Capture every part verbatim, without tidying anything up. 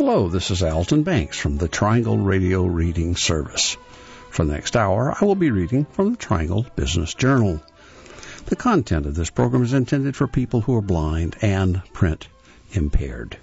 Hello, this is Alton Banks from the Triangle Radio Reading Service. For the next hour, I will be reading from the Triangle Business Journal. The content of this program is intended for people who are blind and print impaired.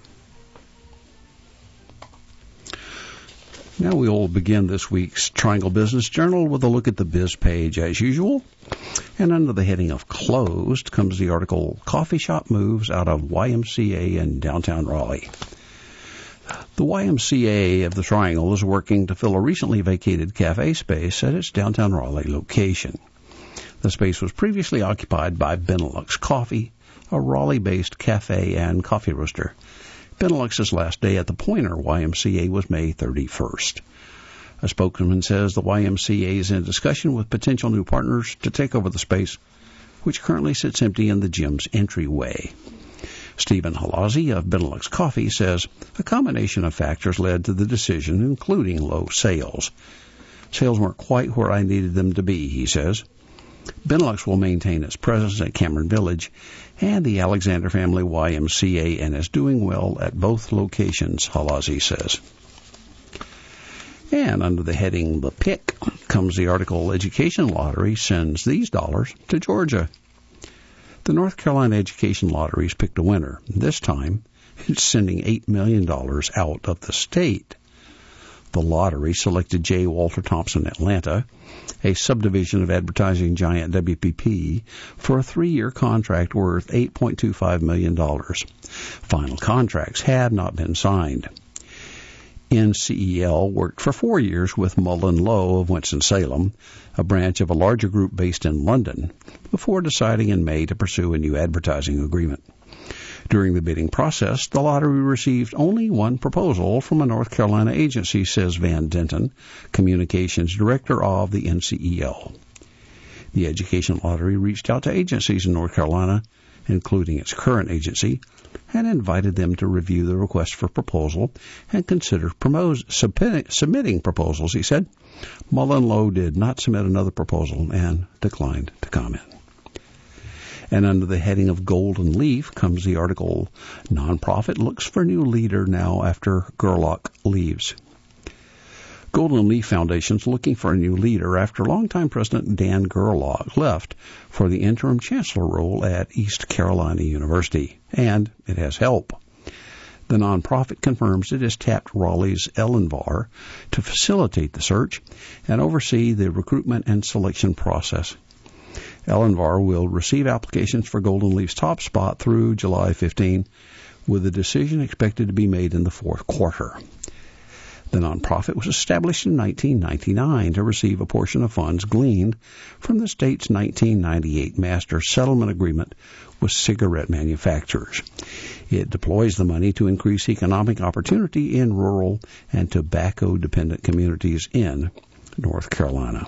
Now we will begin this week's Triangle Business Journal with a look at the Biz page as usual. And under the heading of Closed comes the article, Coffee Shop Moves Out of Y M C A in Downtown Raleigh. The Y M C A of the Triangle is working to fill a recently vacated cafe space at its downtown Raleigh location. The space was previously occupied by Benelux Coffee, a Raleigh-based cafe and coffee roaster. Benelux's last day at the Pointer Y M C A was May thirty-first. A spokesman says the Y M C A is in discussion with potential new partners to take over the space, which currently sits empty in the gym's entryway. Stephen Halazzi of Benelux Coffee says a combination of factors led to the decision, including low sales. Sales weren't quite where I needed them to be, he says. Benelux will maintain its presence at Cameron Village and the Alexander Family Y M C A and is doing well at both locations, Halazzi says. And under the heading The Pick comes the article, Education Lottery Sends These Dollars to Georgia. The North Carolina Education Lottery has picked a winner. This time, it's sending eight million dollars out of the state. The lottery selected J. Walter Thompson Atlanta, a subdivision of advertising giant W P P, for a three-year contract worth eight point two five million dollars. Final contracts have not been signed. N C E L worked for four years with Mullen Lowe of Winston-Salem, a branch of a larger group based in London, before deciding in May to pursue a new advertising agreement. During the bidding process, the lottery received only one proposal from a North Carolina agency, says Van Denton, communications director of the N C E L. The Education Lottery reached out to agencies in North Carolina, including its current agency, and invited them to review the request for proposal and consider promos- submitting, submitting proposals, he said. Mullen Lowe did not submit another proposal and declined to comment. And under the heading of Golden Leaf comes the article, Nonprofit Looks for New Leader Now After Gerlach Leaves. Golden Leaf Foundation is looking for a new leader after longtime President Dan Gerlach left for the interim chancellor role at East Carolina University, and it has help. The nonprofit confirms it has tapped Raleigh's Elinvar to facilitate the search and oversee the recruitment and selection process. Elinvar will receive applications for Golden Leaf's top spot through July fifteenth, with a decision expected to be made in the fourth quarter. The nonprofit was established in nineteen ninety-nine to receive a portion of funds gleaned from the state's nineteen ninety-eight Master Settlement Agreement with cigarette manufacturers. It deploys the money to increase economic opportunity in rural and tobacco-dependent communities in North Carolina.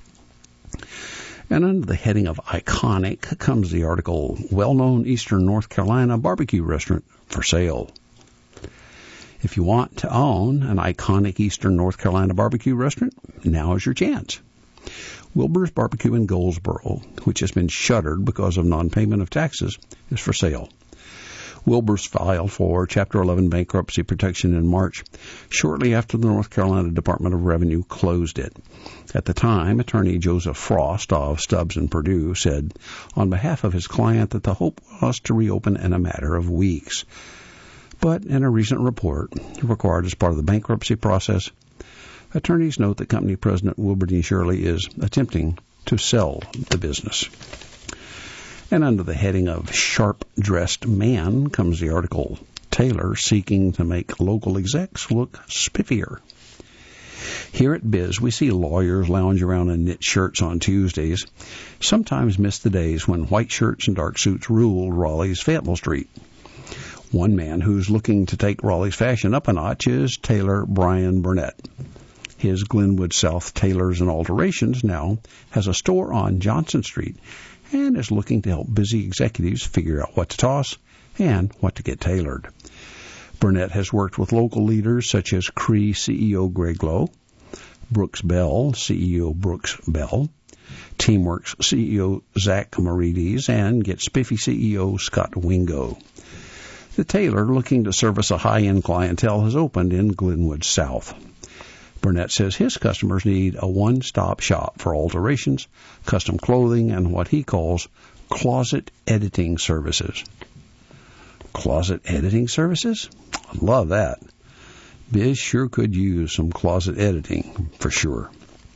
And under the heading of Iconic comes the article, Well-Known Eastern North Carolina Barbecue Restaurant for Sale. If you want to own an iconic Eastern North Carolina barbecue restaurant, now is your chance. Wilbur's Barbecue in Goldsboro, which has been shuttered because of non-payment of taxes, is for sale. Wilbur's filed for Chapter eleven bankruptcy protection in March, shortly after the North Carolina Department of Revenue closed it. At the time, attorney Joseph Frost of Stubbs and Purdue said on behalf of his client that the hope was to reopen in a matter of weeks. But in a recent report required as part of the bankruptcy process, attorneys note that company president Wilbur D. Shirley is attempting to sell the business. And under the heading of Sharp-Dressed Man comes the article, Taylor Seeking to Make Local Execs Look Spiffier. Here at Biz, we see lawyers lounge around in knit shirts on Tuesdays, sometimes miss the days when white shirts and dark suits ruled Raleigh's Fayetteville Street. One man who's looking to take Raleigh's fashion up a notch is Taylor Brian Burnett. His Glenwood South Tailors and Alterations now has a store on Johnson Street and is looking to help busy executives figure out what to toss and what to get tailored. Burnett has worked with local leaders such as Cree C E O Greg Lowe, Brooks Bell C E O Brooks Bell, Teamworks C E O Zach Merides, and Get Spiffy C E O Scott Wingo. The tailor, looking to service a high-end clientele, has opened in Glenwood South. Burnett says his customers need a one-stop shop for alterations, custom clothing, and what he calls closet editing services. Closet editing services? I love that. Biz sure could use some closet editing, for sure.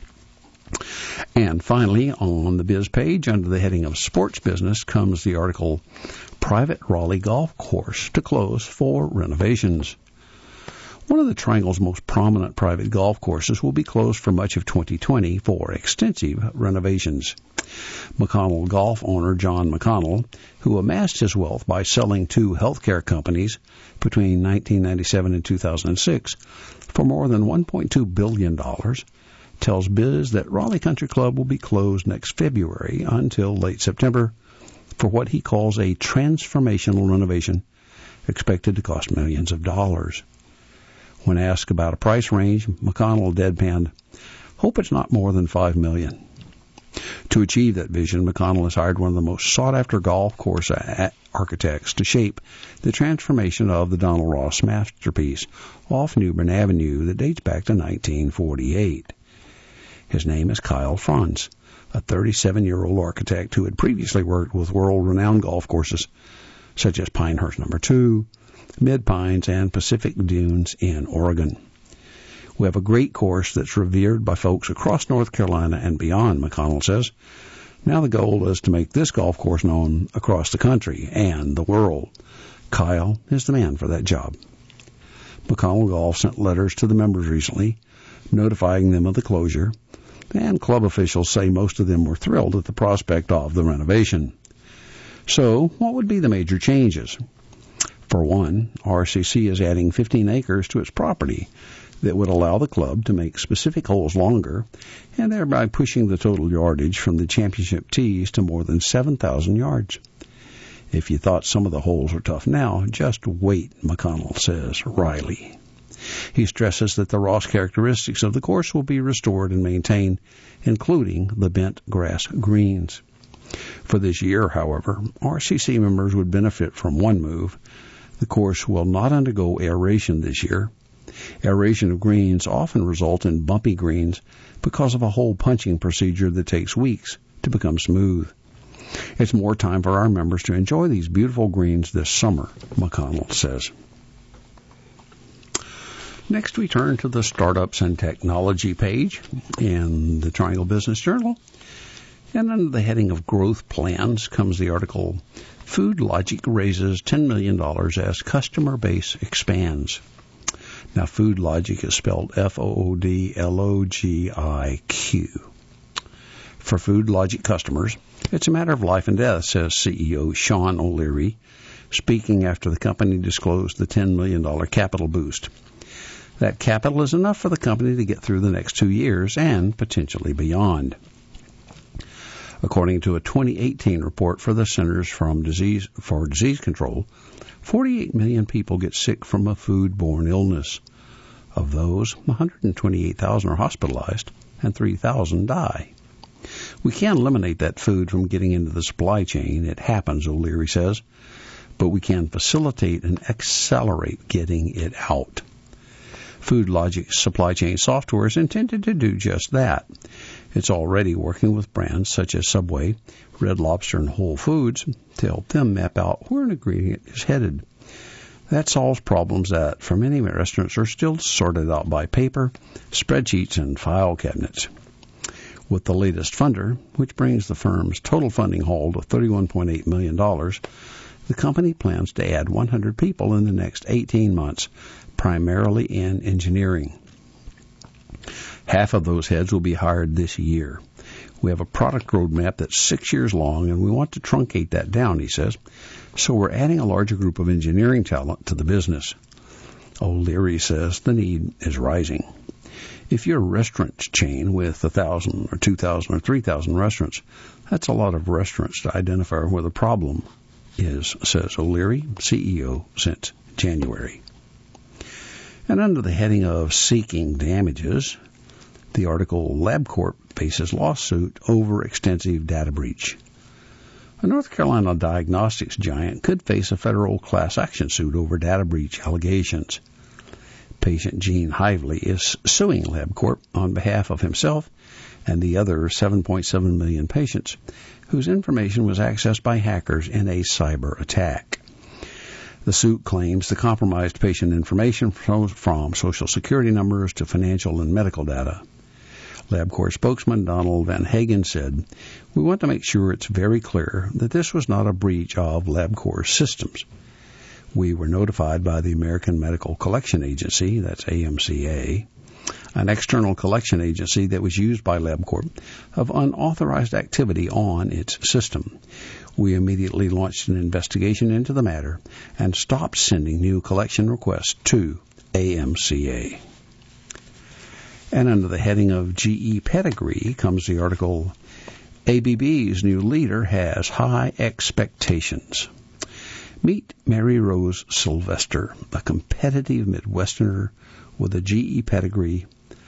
And finally, on the Biz page, under the heading of Sports Business, comes the article, Private Raleigh Golf Course to Close for Renovations. One of the Triangle's most prominent private golf courses will be closed for much of twenty twenty for extensive renovations. McConnell Golf owner John McConnell, who amassed his wealth by selling two healthcare companies between nineteen ninety-seven and two thousand six for more than one point two billion dollars, tells Biz that Raleigh Country Club will be closed next February until late September for what he calls a transformational renovation expected to cost millions of dollars. When asked about a price range, McConnell deadpanned, "Hope it's not more than five million dollars. To achieve that vision, McConnell has hired one of the most sought-after golf course architects to shape the transformation of the Donald Ross masterpiece off Newbern Avenue that dates back to nineteen forty-eight. His name is Kyle Franz, a thirty-seven-year-old architect who had previously worked with world-renowned golf courses such as Pinehurst Number two, Mid-Pines, and Pacific Dunes in Oregon. We have a great course that's revered by folks across North Carolina and beyond, McConnell says. Now the goal is to make this golf course known across the country and the world. Kyle is the man for that job. McConnell Golf sent letters to the members recently, notifying them of the closure, and club officials say most of them were thrilled at the prospect of the renovation. So, what would be the major changes? For one, R C C is adding fifteen acres to its property that would allow the club to make specific holes longer and thereby pushing the total yardage from the championship tees to more than seven thousand yards. If you thought some of the holes are tough now, just wait, McConnell says wryly. He stresses that the Ross characteristics of the course will be restored and maintained, including the bent grass greens. For this year, however, R C C members would benefit from one move. The course will not undergo aeration this year. Aeration of greens often result in bumpy greens because of a hole punching procedure that takes weeks to become smooth. It's more time for our members to enjoy these beautiful greens this summer, McConnell says. Next, we turn to the Startups and Technology page in the Triangle Business Journal. And under the heading of Growth Plans comes the article, Food Logic Raises ten million dollars as Customer Base Expands. Now, Food Logic is spelled F O O D L O G I Q. For Food Logic customers, it's a matter of life and death, says C E O Sean O'Leary, speaking after the company disclosed the ten million dollars capital boost. That capital is enough for the company to get through the next two years and potentially beyond. According to a twenty eighteen report for the Centers from Disease, for Disease Control, forty-eight million people get sick from a food-borne illness. Of those, one hundred twenty-eight thousand are hospitalized and three thousand die. We can't eliminate that food from getting into the supply chain. It happens, O'Leary says, but we can facilitate and accelerate getting it out. Food Logic supply chain software is intended to do just that. It's already working with brands such as Subway, Red Lobster, and Whole Foods to help them map out where an ingredient is headed. That solves problems that, for many restaurants, are still sorted out by paper, spreadsheets, and file cabinets. With the latest funder, which brings the firm's total funding haul to thirty-one point eight million dollars, the company plans to add one hundred people in the next eighteen months, primarily in engineering. Half of those heads will be hired this year. We have a product roadmap that's six years long, and we want to truncate that down, he says. So we're adding a larger group of engineering talent to the business. O'Leary says the need is rising. If you're a restaurant chain with one thousand or two thousand or three thousand restaurants, that's a lot of restaurants to identify where the problem is, says O'Leary, C E O since January. And under the heading of Seeking Damages, the article LabCorp faces lawsuit over extensive data breach. A North Carolina diagnostics giant could face a federal class action suit over data breach allegations. Patient Gene Hively is suing LabCorp on behalf of himself and the other seven point seven million patients whose information was accessed by hackers in a cyber attack. The suit claims the compromised patient information from Social Security numbers to financial and medical data. LabCorp spokesman Donald Van Hagen said, "We want to make sure it's very clear that this was not a breach of LabCorp's systems. We were notified by the American Medical Collection Agency, that's A M C A, an external collection agency that was used by LabCorp, of unauthorized activity on its system. We immediately launched an investigation into the matter and stopped sending new collection requests to A M C A." And under the heading of G E Pedigree comes the article, A B B's new leader has high expectations. Meet Mary Rose Sylvester, a competitive Midwesterner with a G E pedigree,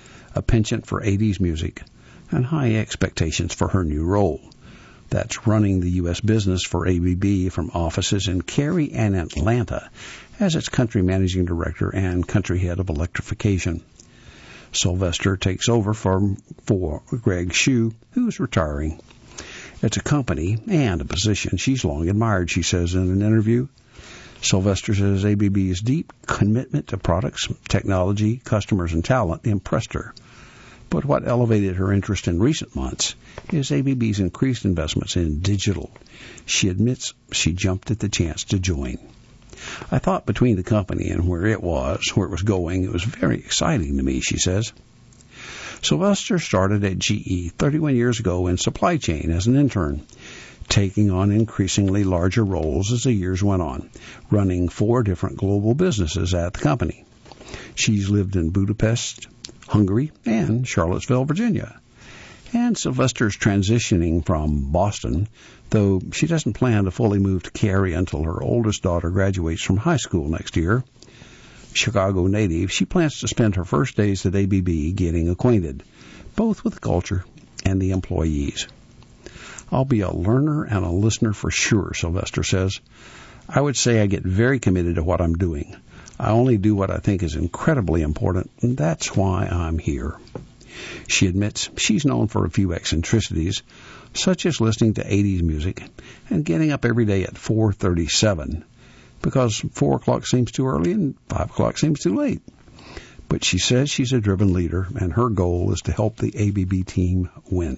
a penchant for eighties music, and high expectations for her new role. That's running the U S business for A B B from offices in Cary and Atlanta as its country managing director and country head of electrification. Sylvester takes over from, for Greg Shue, who's retiring. It's a company and a position she's long admired, she says in an interview. Sylvester says A B B's deep commitment to products, technology, customers, and talent impressed her. But what elevated her interest in recent months is A B B's increased investments in digital. She admits she jumped at the chance to join. "I thought between the company and where it was, where it was going, it was very exciting to me," she says. Sylvester started at G E thirty-one years ago in supply chain as an intern, taking on increasingly larger roles as the years went on, running four different global businesses at the company. She's lived in Budapest, Hungary, and Charlottesville, Virginia. And Sylvester's transitioning from Boston, though she doesn't plan to fully move to Cary until her oldest daughter graduates from high school next year. Chicago native, she plans to spend her first days at A B B getting acquainted, both with the culture and the employees. "I'll be a learner and a listener for sure," Sylvester says. "I would say I get very committed to what I'm doing. I only do what I think is incredibly important, and that's why I'm here." She admits she's known for a few eccentricities, such as listening to eighties music and getting up every day at four thirty-seven, because four o'clock seems too early and five o'clock seems too late. But she says she's a driven leader, and her goal is to help the A B B team win.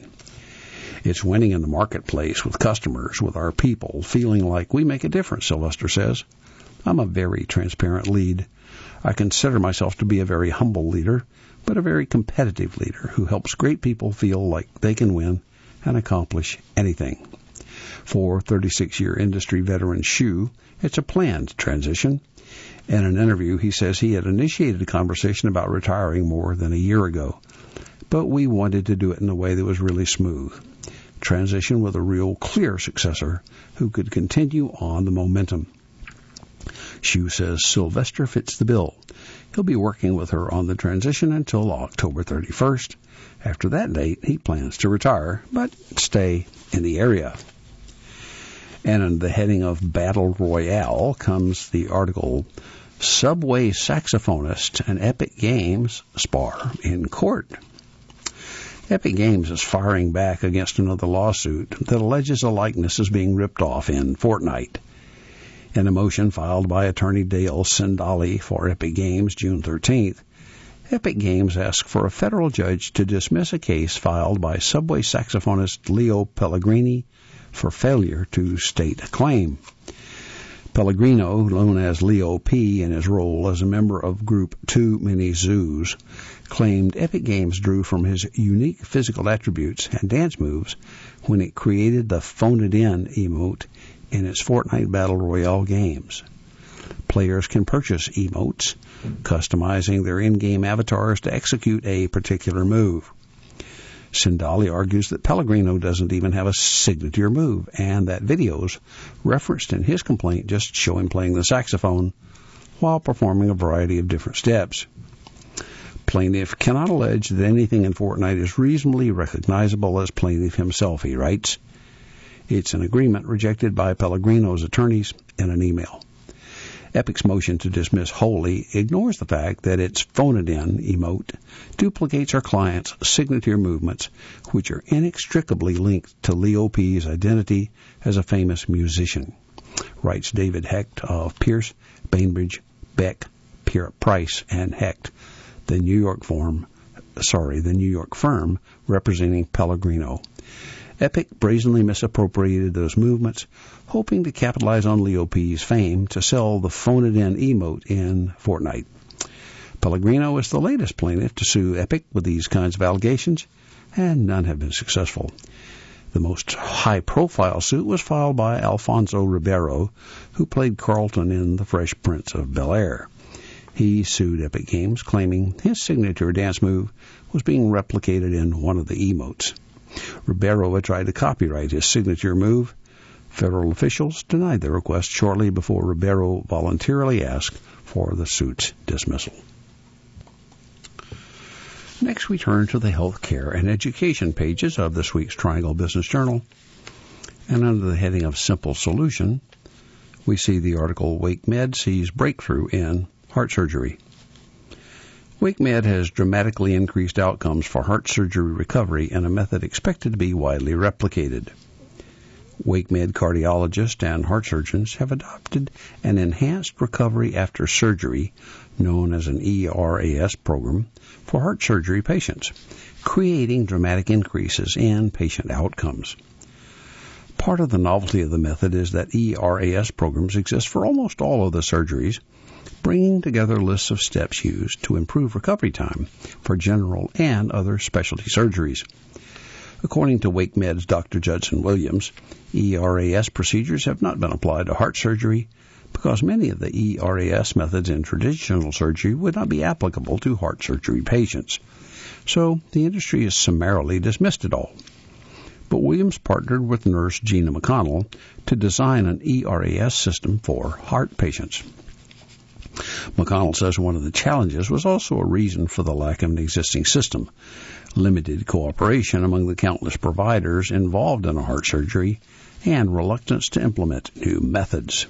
"It's winning in the marketplace with customers, with our people, feeling like we make a difference," Sylvester says. "I'm a very transparent lead. I consider myself to be a very humble leader, but a very competitive leader who helps great people feel like they can win and accomplish anything." For thirty-six-year industry veteran Shue, it's a planned transition. In an interview, he says he had initiated a conversation about retiring more than a year ago, but we wanted to do it in a way that was really smooth. Transition with a real clear successor who could continue on the momentum. Shue says Sylvester fits the bill. He'll be working with her on the transition until October thirty-first. After that date, he plans to retire, but stay in the area. And under the heading of Battle Royale comes the article, Subway Saxophonist and Epic Games Spar in Court. Epic Games is firing back against another lawsuit that alleges a likeness is being ripped off in Fortnite. In a motion filed by attorney Dale Sindali for Epic Games June thirteenth, Epic Games asked for a federal judge to dismiss a case filed by Subway saxophonist Leo Pellegrini for failure to state a claim. Pellegrino, known as Leo P. in his role as a member of group Too Many Zoos, claimed Epic Games drew from his unique physical attributes and dance moves when it created the Phone It In emote in its Fortnite Battle Royale games. Players can purchase emotes, customizing their in-game avatars to execute a particular move. Sindali argues that Pellegrino doesn't even have a signature move, and that videos referenced in his complaint just show him playing the saxophone while performing a variety of different steps. Plaintiff cannot allege that anything in Fortnite is reasonably recognizable as plaintiff himself, he writes. It's an agreement rejected by Pellegrino's attorneys in an email. Epic's motion to dismiss wholly ignores the fact that its phone-it-in emote duplicates our client's signature movements, which are inextricably linked to Leo P's identity as a famous musician, writes David Hecht of Pierce, Bainbridge, Beck, Price, and Hecht, the New York firm, sorry, the New York firm representing Pellegrino. Epic brazenly misappropriated those movements, hoping to capitalize on Leo P's fame to sell the phone-it-in emote in Fortnite. Pellegrino is the latest plaintiff to sue Epic with these kinds of allegations, and none have been successful. The most high-profile suit was filed by Alfonso Ribeiro, who played Carlton in The Fresh Prince of Bel-Air. He sued Epic Games, claiming his signature dance move was being replicated in one of the emotes. Ribeiro had tried to copyright his signature move. Federal officials denied the request shortly before Ribeiro voluntarily asked for the suit's dismissal. Next, we turn to the healthcare and education pages of this week's Triangle Business Journal. And under the heading of Simple Solution, we see the article, WakeMed sees breakthrough in heart surgery. WakeMed has dramatically increased outcomes for heart surgery recovery in a method expected to be widely replicated. WakeMed cardiologists and heart surgeons have adopted an enhanced recovery after surgery, known as an E R A S program, for heart surgery patients, creating dramatic increases in patient outcomes. Part of the novelty of the method is that E R A S programs exist for almost all of the surgeries, bringing together lists of steps used to improve recovery time for general and other specialty surgeries. According to WakeMed's Doctor Judson Williams, E R A S procedures have not been applied to heart surgery because many of the E R A S methods in traditional surgery would not be applicable to heart surgery patients. So the industry has summarily dismissed it all. But Williams partnered with nurse Gina McConnell to design an E R A S system for heart patients. McConnell says one of the challenges was also a reason for the lack of an existing system, limited cooperation among the countless providers involved in a heart surgery, and reluctance to implement new methods.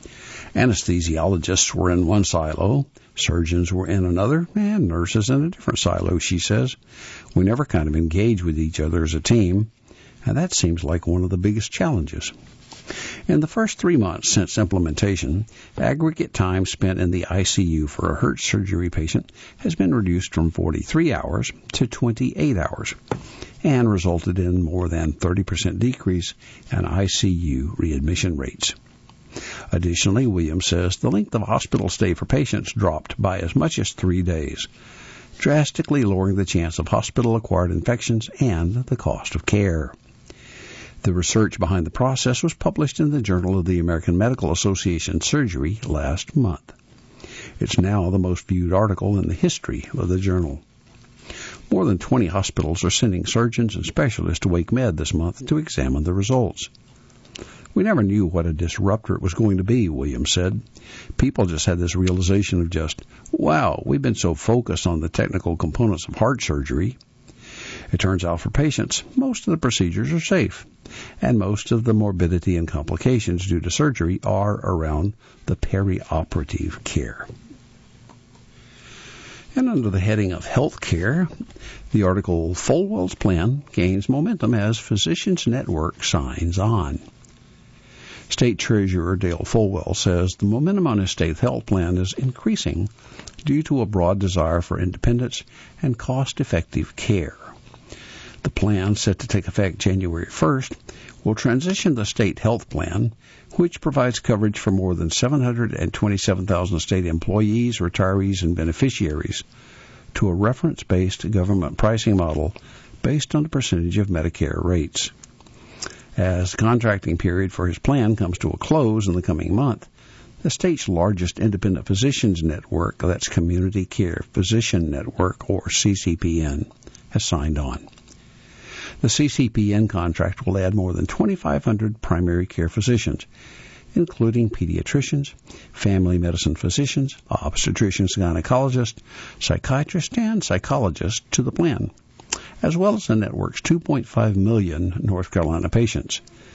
Anesthesiologists were in one silo, surgeons were in another, and nurses in a different silo, she says. We never kind of engage with each other as a team, and that seems like one of the biggest challenges. In the first three months since implementation, aggregate time spent in the I C U for a heart surgery patient has been reduced from forty-three hours to twenty-eight hours and resulted in more than thirty percent decrease in I C U readmission rates. Additionally, Williams says the length of hospital stay for patients dropped by as much as three days, drastically lowering the chance of hospital-acquired infections and the cost of care. The research behind the process was published in the Journal of the American Medical Association Surgery last month. It's now the most viewed article in the history of the journal. More than twenty hospitals are sending surgeons and specialists to WakeMed this month to examine the results. We never knew what a disruptor it was going to be, Williams said. People just had this realization of just, wow, we've been so focused on the technical components of heart surgery. It turns out for patients, most of the procedures are safe, and most of the morbidity and complications due to surgery are around the perioperative care. And under the heading of health care, the article Folwell's Plan gains momentum as Physicians Network signs on. State Treasurer Dale Folwell says the momentum on his state health plan is increasing due to a broad desire for independence and cost-effective care. The plan, set to take effect January first, will transition the state health plan, which provides coverage for more than seven hundred twenty-seven thousand state employees, retirees, and beneficiaries, to a reference-based government pricing model based on the percentage of Medicare rates. As the contracting period for his plan comes to a close in the coming month, the state's largest independent physicians network, that's Community Care Physician Network, or C C P N, has signed on. The C C P N contract will add more than twenty-five hundred primary care physicians, including pediatricians, family medicine physicians, obstetricians, gynecologists, psychiatrists, and psychologists to the plan, as well as the network's two point five million North Carolina patients.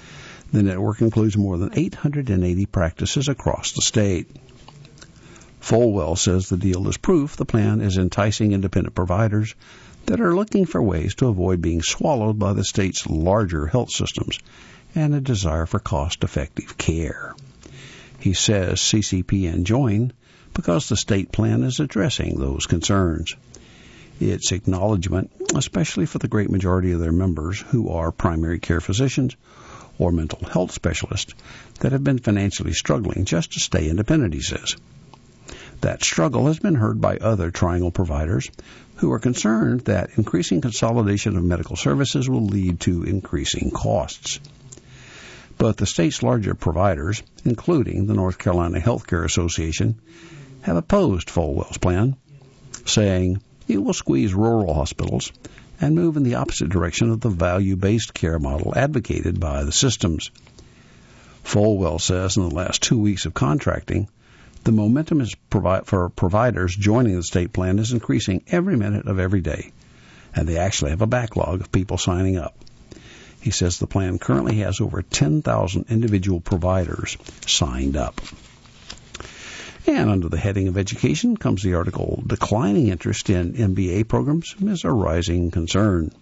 The network includes more than eight hundred eighty practices across the state. Folwell says the deal is proof the plan is enticing independent providers that are looking for ways to avoid being swallowed by the state's larger health systems and a desire for cost-effective care. He says C C P N joined because the state plan is addressing those concerns. Its acknowledgement, especially for the great majority of their members who are primary care physicians or mental health specialists that have been financially struggling just to stay independent, he says. That struggle has been heard by other Triangle providers who are concerned that increasing consolidation of medical services will lead to increasing costs. But the state's larger providers, including the North Carolina Healthcare Association, have opposed Folwell's plan, saying it will squeeze rural hospitals and move in the opposite direction of the value-based care model advocated by the systems. Folwell says in the last two weeks of contracting, the momentum is provi- for providers joining the state plan is increasing every minute of every day, and they actually have a backlog of people signing up. He says the plan currently has over ten thousand individual providers signed up. And under the heading of education comes the article, Declining Interest in M B A Programs is a Rising Concern.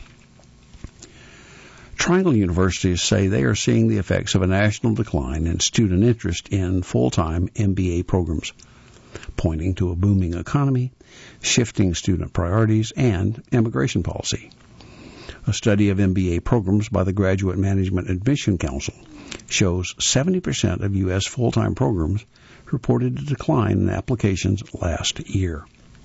Triangle universities say they are seeing the effects of a national decline in student interest in full-time M B A programs, pointing to a booming economy, shifting student priorities, and immigration policy. A study of M B A programs by the Graduate Management Admission Council shows seventy percent of U S full-time programs reported a decline in applications last year.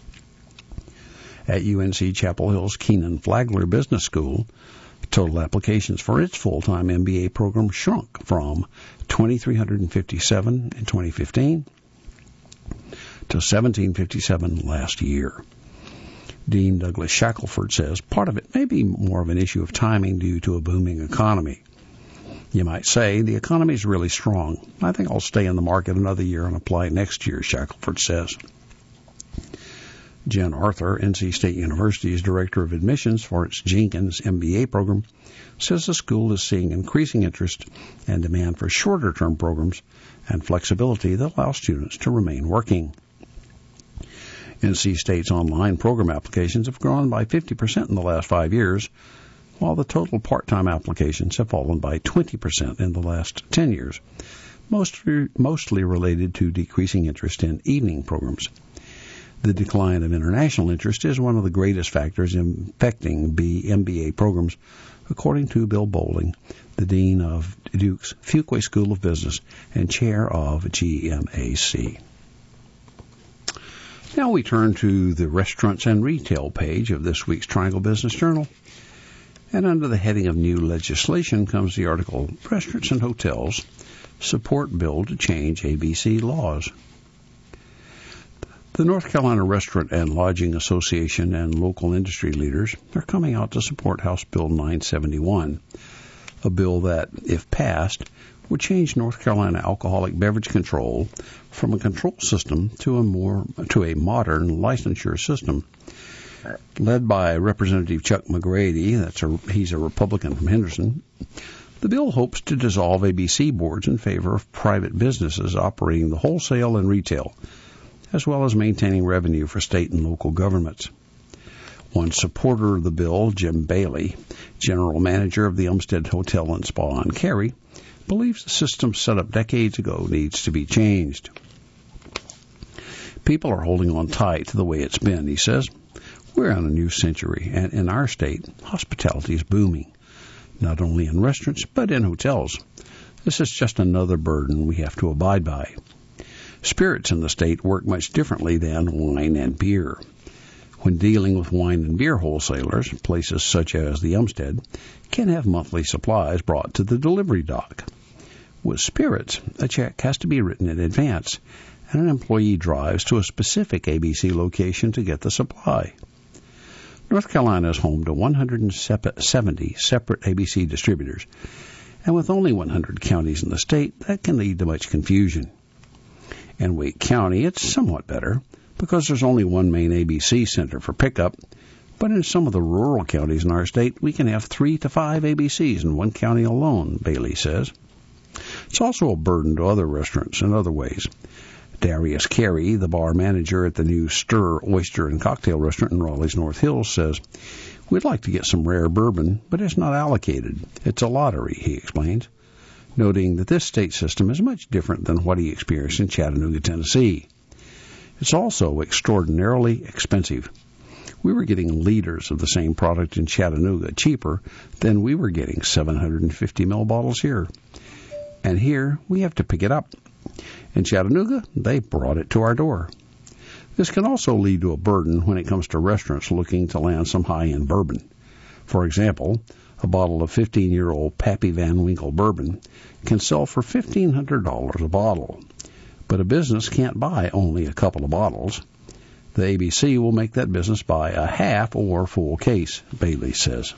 At U N C Chapel Hill's Keenan Flagler Business School, total applications for its full-time M B A program shrunk from two thousand three hundred fifty-seven in twenty fifteen to one thousand seven hundred fifty-seven last year. Dean Douglas Shackelford says part of it may be more of an issue of timing due to a booming economy. You might say, the economy is really strong. I think I'll stay in the market another year and apply next year, Shackelford says. Jen Arthur, N C State University's Director of Admissions for its Jenkins M B A program, says the school is seeing increasing interest and demand for shorter-term programs and flexibility that allow students to remain working. N C State's online program applications have grown by fifty percent in the last five years, while the total part-time applications have fallen by twenty percent in the last ten years, mostly, mostly related to decreasing interest in evening programs. The decline of international interest is one of the greatest factors affecting M B A programs, according to Bill Bowling, the Dean of Duke's Fuqua School of Business and Chair of G M A C. Now we turn to the restaurants and retail page of this week's Triangle Business Journal. And under the heading of new legislation comes the article, Restaurants and Hotels Support Bill to Change A B C Laws. The North Carolina Restaurant and Lodging Association and local industry leaders are coming out to support House Bill nine seventy-one, a bill that, if passed, would change North Carolina alcoholic beverage control from a control system to a more to a modern licensure system. Led by Representative Chuck McGrady, that's a, he's a Republican from Henderson, the bill hopes to dissolve A B C boards in favor of private businesses operating the wholesale and retail, as well as maintaining revenue for state and local governments. One supporter of the bill, Jim Bailey, general manager of the Umstead Hotel and Spa on Cary, believes the system set up decades ago needs to be changed. People are holding on tight to the way it's been, he says. We're in a new century, and in our state, hospitality is booming, not only in restaurants, but in hotels. This is just another burden we have to abide by. Spirits in the state work much differently than wine and beer. When dealing with wine and beer wholesalers, places such as the Umstead can have monthly supplies brought to the delivery dock. With spirits, a check has to be written in advance, and an employee drives to a specific A B C location to get the supply. North Carolina is home to one hundred seventy separate A B C distributors, and with only one hundred counties in the state, that can lead to much confusion. In Wake County, it's somewhat better, because there's only one main A B C center for pickup, But in some of the rural counties in our state, we can have three to five A B Cs in one county alone, Bailey says. It's also a burden to other restaurants in other ways. Darius Carey, the bar manager at the new Stir Oyster and Cocktail Restaurant in Raleigh's North Hills, says, "We'd like to get some rare bourbon, but it's not allocated. It's a lottery," he explains, noting that this state system is much different than what he experienced in Chattanooga, Tennessee. It's also extraordinarily expensive. We were getting liters of the same product in Chattanooga cheaper than we were getting seven hundred fifty milliliter bottles here. And here we have to pick it up. In Chattanooga, they brought it to our door. This can also lead to a burden when it comes to restaurants looking to land some high-end bourbon. For example, a bottle of fifteen-year-old Pappy Van Winkle bourbon can sell for fifteen hundred dollars a bottle. But a business can't buy only a couple of bottles. The A B C will make that business buy a half or full case, Bailey says.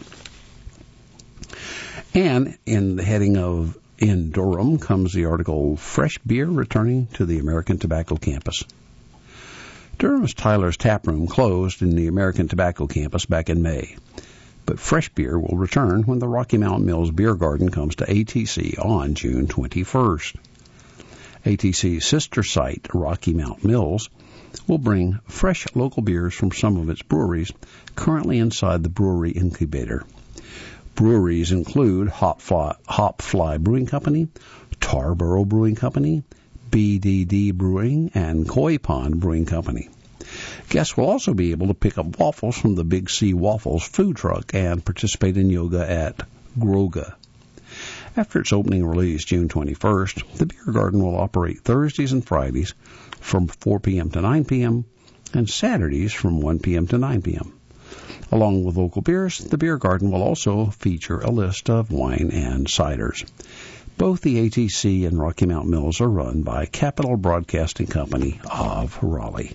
And in the heading of In Durham comes the article, Fresh Beer Returning to the American Tobacco Campus. Durham's Tyler's Tap Room closed in the American Tobacco Campus back in May. But fresh beer will return when the Rocky Mountain Mills Beer Garden comes to A T C on June twenty-first. A T C's sister site, Rocky Mountain Mills, will bring fresh local beers from some of its breweries currently inside the brewery incubator. Breweries include Hopfly, Hopfly Brewing Company, Tarboro Brewing Company, B D D Brewing, and Koi Pond Brewing Company. Guests will also be able to pick up waffles from the Big C Waffles food truck and participate in yoga at Groga. After its opening release June twenty-first, the beer garden will operate Thursdays and Fridays from four p.m. to nine p.m. and Saturdays from one p.m. to nine p.m. Along with local beers, the beer garden will also feature a list of wine and ciders. Both the A T C and Rocky Mountain Mills are run by Capital Broadcasting Company of Raleigh.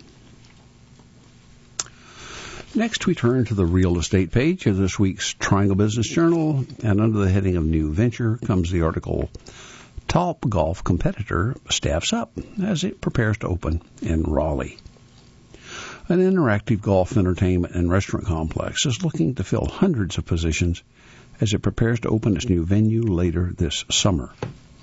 Next, we turn to the real estate page of this week's Triangle Business Journal, and under the heading of New Venture comes the article, Top Golf Competitor Staffs Up as it prepares to open in Raleigh. An interactive golf entertainment and restaurant complex is looking to fill hundreds of positions as it prepares to open its new venue later this summer.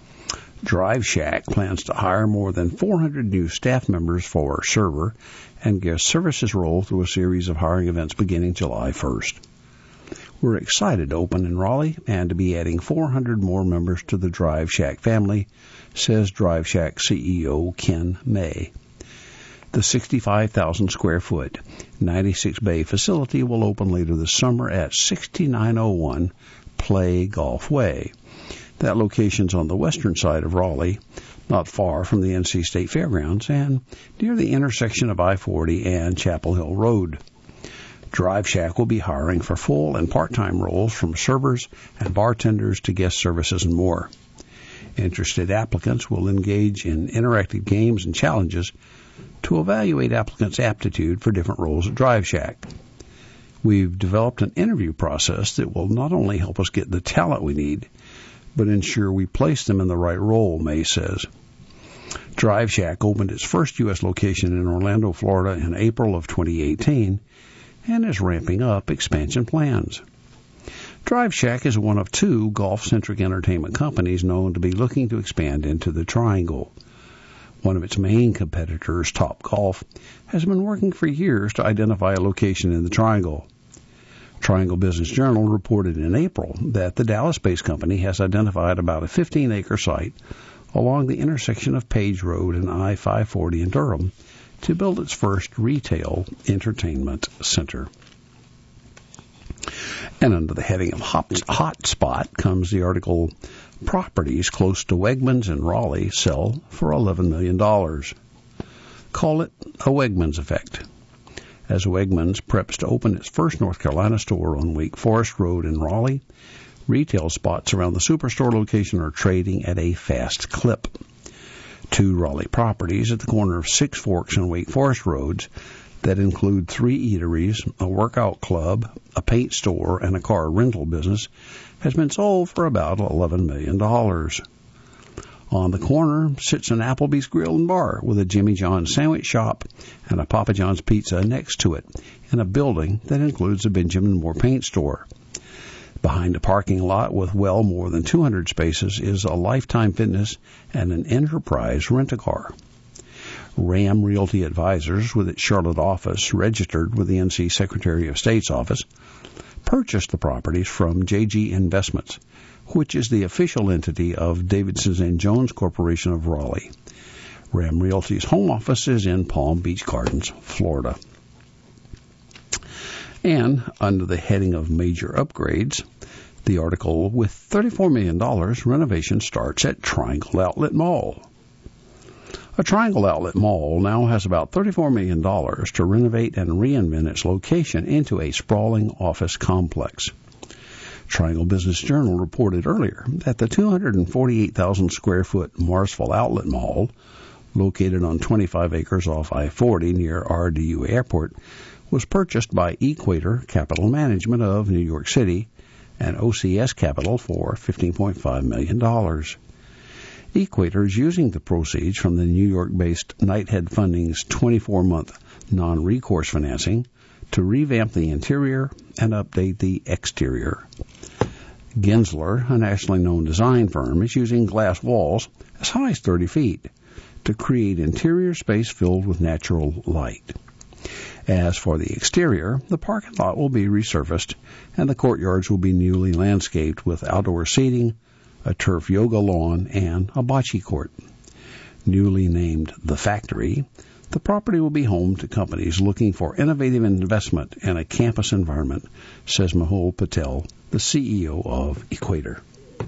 Drive Shack plans to hire more than four hundred new staff members for server and guest services role through a series of hiring events beginning July first. We're excited to open in Raleigh and to be adding four hundred more members to the Drive Shack family, says Drive Shack C E O Ken May. The sixty-five thousand square foot, ninety-six bay facility will open later this summer at sixty-nine oh one Play Golf Way. That location's on the western side of Raleigh, not far from the N C State Fairgrounds and near the intersection of I forty and Chapel Hill Road. Drive Shack will be hiring for full and part-time roles from servers and bartenders to guest services and more. Interested applicants will engage in interactive games and challenges to evaluate applicants' aptitude for different roles at Drive Shack. We've developed an interview process that will not only help us get the talent we need, but ensure we place them in the right role, May says. Drive Shack opened its first U S location in Orlando, Florida in April of twenty eighteen and is ramping up expansion plans. Drive Shack is one of two golf-centric entertainment companies known to be looking to expand into the Triangle. One of its main competitors, Top Golf, has been working for years to identify a location in the Triangle. Triangle Business Journal reported in April that the Dallas-based company has identified about a fifteen acre site along the intersection of Page Road and I five forty in Durham to build its first retail entertainment center. And under the heading of Hot, Hot Spot comes the article, Properties Close to Wegmans in Raleigh Sell for eleven million dollars. Call it a Wegmans effect. As Wegmans preps to open its first North Carolina store on Wake Forest Road in Raleigh, retail spots around the superstore location are trading at a fast clip. Two Raleigh properties at the corner of Six Forks and Wake Forest Roads that include three eateries, a workout club, a paint store, and a car rental business has been sold for about eleven million dollars. On the corner sits an Applebee's Grill and Bar with a Jimmy John's sandwich shop and a Papa John's Pizza next to it in a building that includes a Benjamin Moore paint store. Behind a parking lot with well more than two hundred spaces is a Lifetime Fitness and an Enterprise Rent-A-Car. Ram Realty Advisors, with its Charlotte office registered with the N C Secretary of State's office, purchased the properties from J G Investments, which is the official entity of Davidson and Jones Corporation of Raleigh. Ram Realty's home office is in Palm Beach Gardens, Florida. And under the heading of major upgrades, the article, with thirty-four million dollars, renovation starts at Triangle Outlet Mall. A Triangle Outlet Mall now has about thirty-four million dollars to renovate and reinvent its location into a sprawling office complex. Triangle Business Journal reported earlier that the two hundred forty-eight thousand square foot Marsville Outlet Mall, located on twenty-five acres off I forty near R D U Airport, was purchased by Equator Capital Management of New York City and O C S Capital for fifteen point five million dollars. Equator is using the proceeds from the New York-based Knighthead Funding's twenty-four month non-recourse financing to revamp the interior and update the exterior. Gensler, a nationally known design firm, is using glass walls as high as thirty feet to create interior space filled with natural light. As for the exterior, the parking lot will be resurfaced and the courtyards will be newly landscaped with outdoor seating, a turf yoga lawn, and a bocce court. Newly named The Factory, the property will be home to companies looking for innovative investment in a campus environment, says Mehul Patel, the C E O of Equator.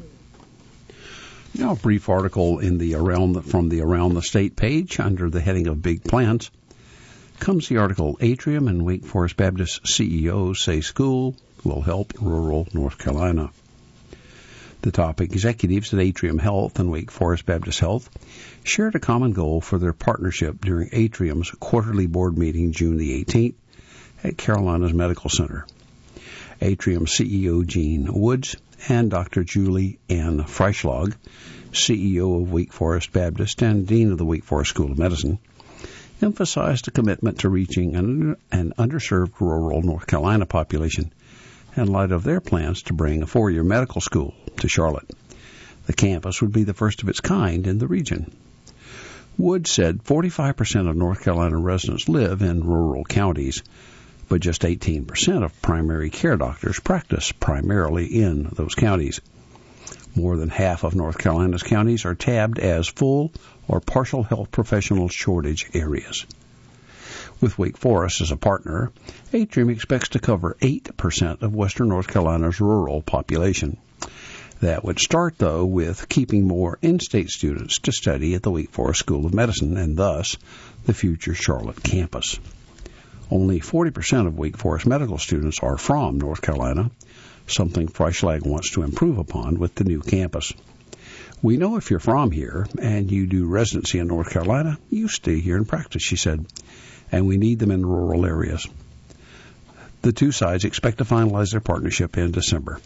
Now a brief article in the around the, from the Around the State page under the heading of Big Plans comes the article, Atrium and Wake Forest Baptist C E Os say school will help rural North Carolina. The top executives at Atrium Health and Wake Forest Baptist Health shared a common goal for their partnership during Atrium's quarterly board meeting June the eighteenth at Carolinas Medical Center. Atrium C E O Gene Woods and Doctor Julie Ann Freischlag, C E O of Wake Forest Baptist and Dean of the Wake Forest School of Medicine, emphasized a commitment to reaching an, an underserved rural North Carolina population in light of their plans to bring a four-year medical school to Charlotte. The campus would be the first of its kind in the region. Wood said forty-five percent of North Carolina residents live in rural counties, but just eighteen percent of primary care doctors practice primarily in those counties. More than half of North Carolina's counties are tabbed as full or partial health professional shortage areas. With Wake Forest as a partner, Atrium expects to cover eight percent of western North Carolina's rural population. That would start, though, with keeping more in-state students to study at the Wake Forest School of Medicine and thus the future Charlotte campus. Only forty percent of Wake Forest medical students are from North Carolina, something Freischlag wants to improve upon with the new campus. We know if you're from here and you do residency in North Carolina, you stay here and practice, she said, and we need them in rural areas. The two sides expect to finalize their partnership in December.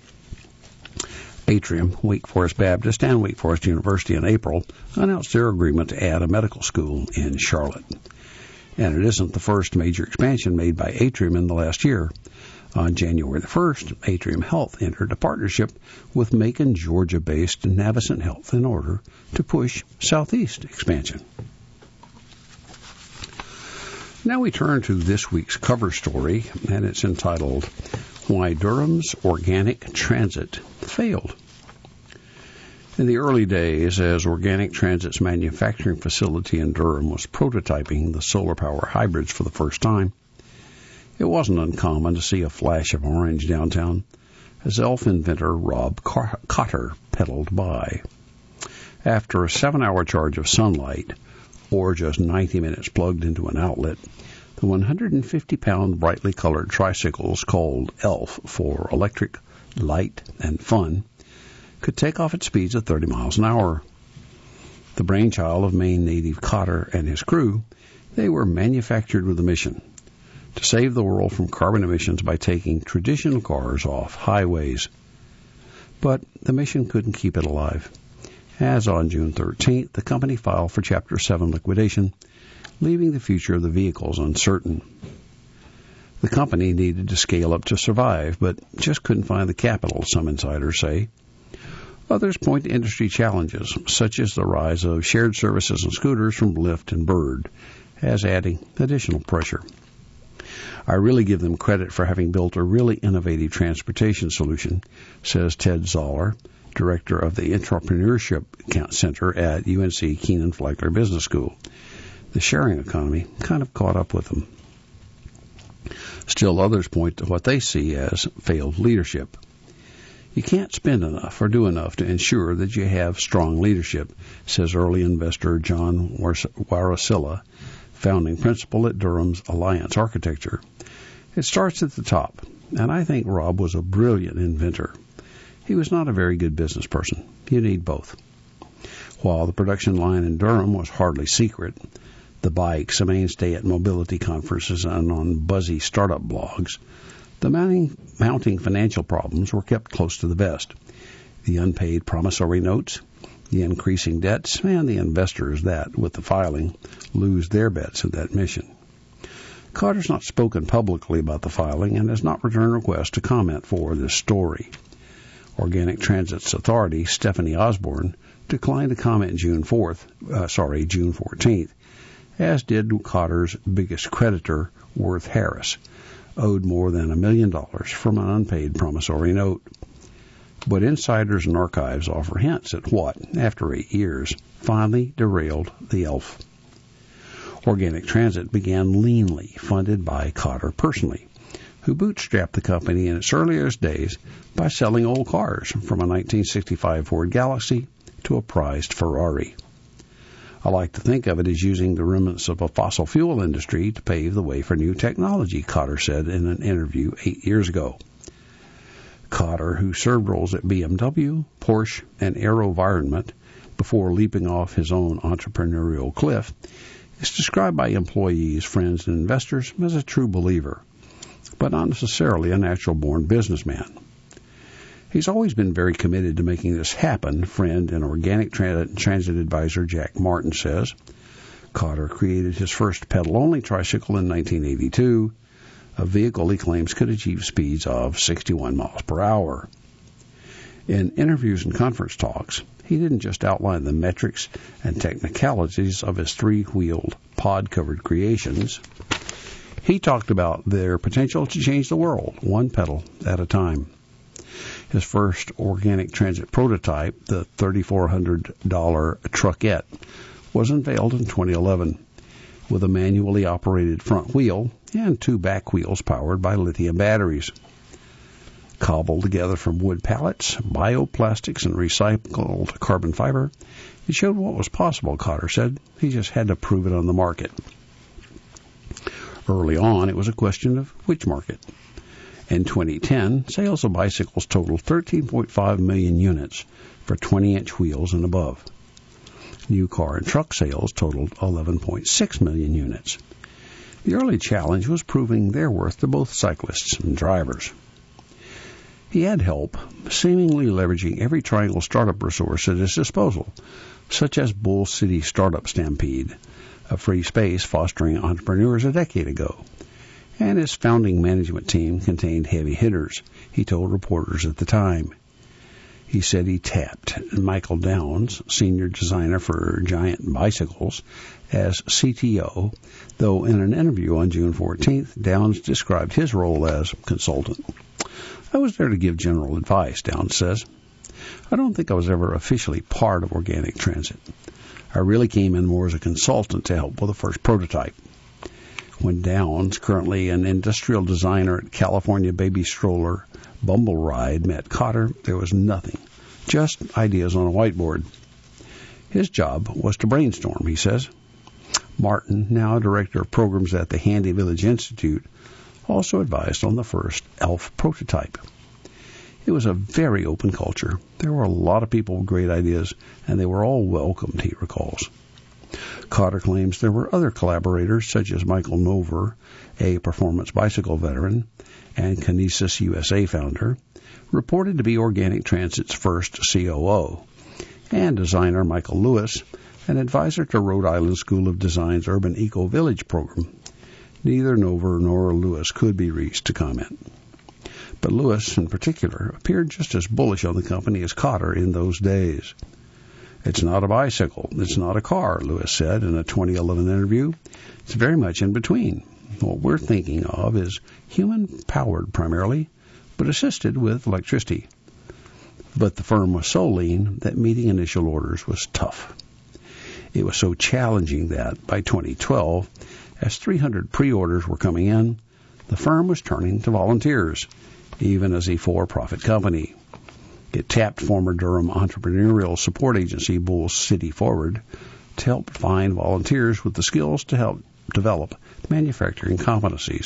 Atrium, Wake Forest Baptist, and Wake Forest University in April announced their agreement to add a medical school in Charlotte. And it isn't the first major expansion made by Atrium in the last year. On January the first, Atrium Health entered a partnership with Macon, Georgia-based Navicent Health in order to push Southeast expansion. Now we turn to this week's cover story, and it's entitled, Why Durham's Organic Transit Failed. In the early days, as Organic Transit's manufacturing facility in Durham was prototyping the solar power hybrids for the first time, it wasn't uncommon to see a flash of orange downtown as elf inventor Rob Cotter pedaled by. After a seven-hour charge of sunlight, or just ninety minutes plugged into an outlet, the one hundred fifty pound brightly colored tricycles called ELF for electric, light, and fun could take off at speeds of thirty miles an hour. The brainchild of Maine native Cotter and his crew, they were manufactured with a mission to save the world from carbon emissions by taking traditional cars off highways. But the mission couldn't keep it alive. As on June thirteenth, the company filed for Chapter seven liquidation, leaving the future of the vehicles uncertain. The company needed to scale up to survive, but just couldn't find the capital, some insiders say. Others point to industry challenges, such as the rise of shared services and scooters from Lyft and Bird, as adding additional pressure. I really give them credit for having built a really innovative transportation solution, says Ted Zoller, director of the Entrepreneurship Center at U N C Kenan-Fleckler Business School. The sharing economy kind of caught up with them. Still, others point to what they see as failed leadership. You can't spend enough or do enough to ensure that you have strong leadership, says early investor John Warasilla, founding principal at Durham's Alliance Architecture. It starts at the top, and I think Rob was a brilliant inventor. He was not a very good business person. You need both. While the production line in Durham was hardly secret, the bikes, a mainstay at mobility conferences and on buzzy startup blogs, the mounting, mounting financial problems were kept close to the vest. The unpaid promissory notes, the increasing debts, and the investors that, with the filing, lose their bets in that mission. Carter's not spoken publicly about the filing and has not returned requests to comment for this story. Organic Transit's authority, Stephanie Osborne, declined to comment June fourth, uh, sorry, June fourteenth, as did Carter's biggest creditor, Worth Harris, owed more than a million dollars from an unpaid promissory note. But insiders and archives offer hints at what, after eight years, finally derailed the elf. Organic Transit began leanly, funded by Carter personally, who bootstrapped the company in its earliest days by selling old cars, from a nineteen sixty-five Ford Galaxy to a prized Ferrari. I like to think of it as using the remnants of a fossil fuel industry to pave the way for new technology, Carter said in an interview eight years ago. Carter, who served roles at B M W, Porsche, and AeroVironment before leaping off his own entrepreneurial cliff, is described by employees, friends, and investors as a true believer, but not necessarily a natural-born businessman. He's always been very committed to making this happen, friend and Organic Transit advisor Jack Martin says. Carter created his first pedal-only tricycle in nineteen eighty-two, a vehicle he claims could achieve speeds of sixty-one miles per hour. In interviews and conference talks, he didn't just outline the metrics and technicalities of his three-wheeled, pod-covered creations. He talked about their potential to change the world, one pedal at a time. His first Organic Transit prototype, the thirty-four hundred dollars Truckette, was unveiled in twenty eleven, with a manually operated front wheel and two back wheels powered by lithium batteries. Cobbled together from wood pallets, bioplastics, and recycled carbon fiber, it showed what was possible, Carter said. He just had to prove it on the market. Early on, it was a question of which market. In twenty ten, sales of bicycles totaled thirteen point five million units for twenty-inch wheels and above. New car and truck sales totaled eleven point six million units. The early challenge was proving their worth to both cyclists and drivers. He had help, seemingly leveraging every Triangle startup resource at his disposal, such as Bull City Startup Stampede, a free space fostering entrepreneurs a decade ago. And his founding management team contained heavy hitters, he told reporters at the time. He said he tapped Michael Downs, senior designer for Giant Bicycles, as C T O, though in an interview on June fourteenth, Downs described his role as consultant. I was there to give general advice, Downs says. I don't think I was ever officially part of Organic Transit. I really came in more as a consultant to help with the first prototype. When Downs, currently an industrial designer at California baby stroller Bumble Ride, met Carter, there was nothing, just ideas on a whiteboard. His job was to brainstorm, he says. Martin, now director of programs at the Handy Village Institute, also advised on the first ELF prototype. It was a very open culture. There were a lot of people with great ideas, and they were all welcomed, he recalls. Carter claims there were other collaborators, such as Michael Nover, a performance bicycle veteran, and Kinesis U S A founder, reported to be Organic Transit's first C O O, and designer Michael Lewis, an advisor to Rhode Island School of Design's Urban Eco Village program. Neither Nova nor Lewis could be reached to comment. But Lewis, in particular, appeared just as bullish on the company as Cotter in those days. "It's not a bicycle. It's not a car," Lewis said in a twenty eleven interview. "It's very much in between. What we're thinking of is human-powered primarily, but assisted with electricity." But the firm was so lean that meeting initial orders was tough. It was so challenging that, by twenty twelve, as three hundred pre-orders were coming in, the firm was turning to volunteers, even as a for-profit company. It tapped former Durham entrepreneurial support agency Bull City Forward to help find volunteers with the skills to help develop manufacturing competencies.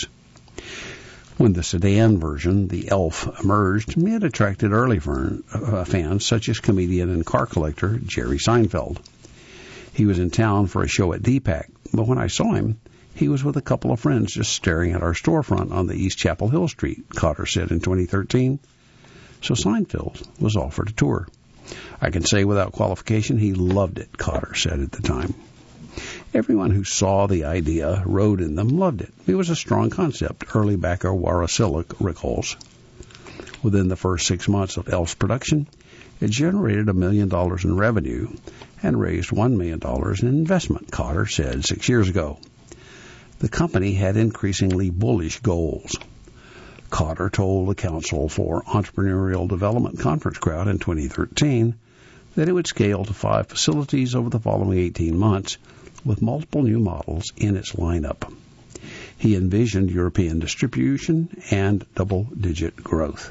When the sedan version, the Elf, emerged, it attracted early fans such as comedian and car collector Jerry Seinfeld. He was in town for a show at D PAC, but when I saw him, he was with a couple of friends just staring at our storefront on the East Chapel Hill Street, Cotter said in twenty thirteen. So Seinfeld was offered a tour. "I can say without qualification he loved it," Cotter said at the time. Everyone who saw the idea, rode in them, loved it. It was a strong concept, early backer Warasilik recalls. Within the first six months of Elf's production, it generated a million dollars in revenue and raised one million dollars in investment, Cotter said six years ago. The company had increasingly bullish goals. Cotter told the Council for Entrepreneurial Development conference crowd in twenty thirteen that it would scale to five facilities over the following eighteen months with multiple new models in its lineup. He envisioned European distribution and double-digit growth.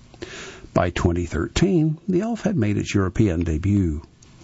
By twenty thirteen, the Elf had made its European debut.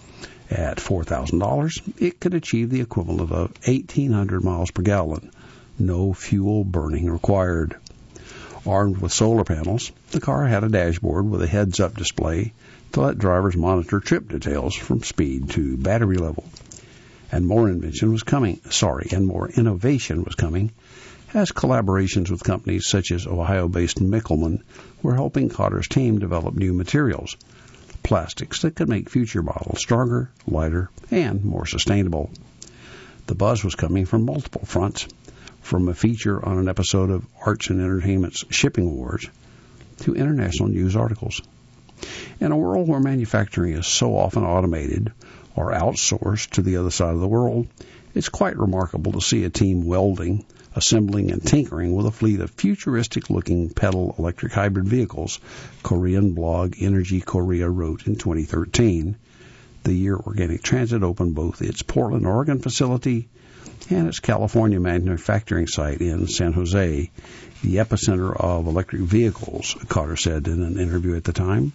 At four thousand dollars, it could achieve the equivalent of eighteen hundred miles per gallon, no fuel burning required. Armed with solar panels, the car had a dashboard with a heads-up display to let drivers monitor trip details from speed to battery level. And more invention was coming, sorry, and more innovation was coming, as collaborations with companies such as Ohio-based Michelman were helping Cotter's team develop new materials, plastics that could make future models stronger, lighter, and more sustainable. The buzz was coming from multiple fronts, from a feature on an episode of Arts and Entertainment's Shipping Wars to international news articles. In a world where manufacturing is so often automated or outsourced to the other side of the world, it's quite remarkable to see a team welding, assembling, and tinkering with a fleet of futuristic-looking pedal electric hybrid vehicles, Korean blog Energy Korea wrote in twenty thirteen, the year Organic Transit opened both its Portland, Oregon facility and its California manufacturing site in San Jose, the epicenter of electric vehicles, Cotter said in an interview at the time.